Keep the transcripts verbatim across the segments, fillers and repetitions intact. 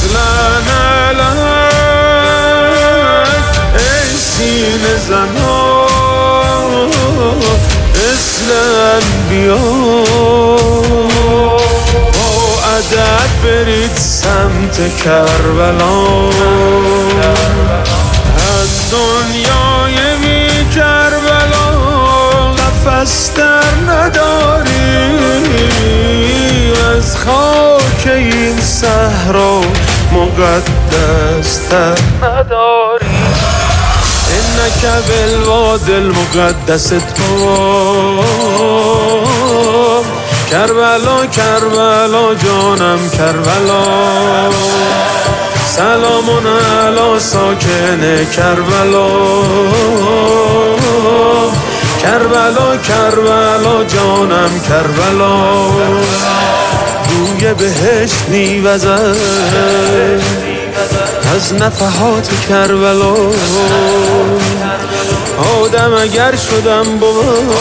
اصلا علک ای سینه زنان مثل انبیا با ادب برید سمت کربلا از دنیای بی کربلا نفس در نداری از خاک این صحرا مقدس تر نداری انک بالوادی المقدس طوی کربلا کربلا جانم کربلا سلام علی ساکن کربلا کربلا کربلا جانم کربلا بوی بهشت میوزد از نفحات کربلا آدم اگر شدم بود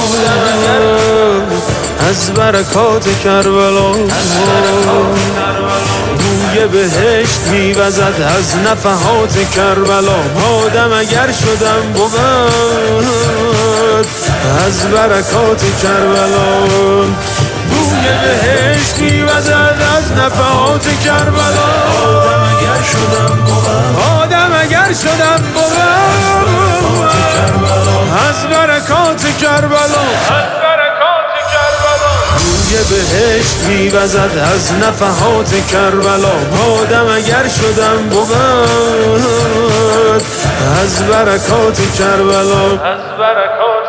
از برکات کربلا بوی بهشت میوزد از نفحات کربلا آدم اگر شدم بود از برکات کربلا بوی بهشت میوزد از نفحات کربلا آدم اگر شدم بود آدم اگر شدم بود از برکات کربلا بوی بهشت میوزد از نفحات کربلا آدم اگر شدم بود از برکات کربلا از برکات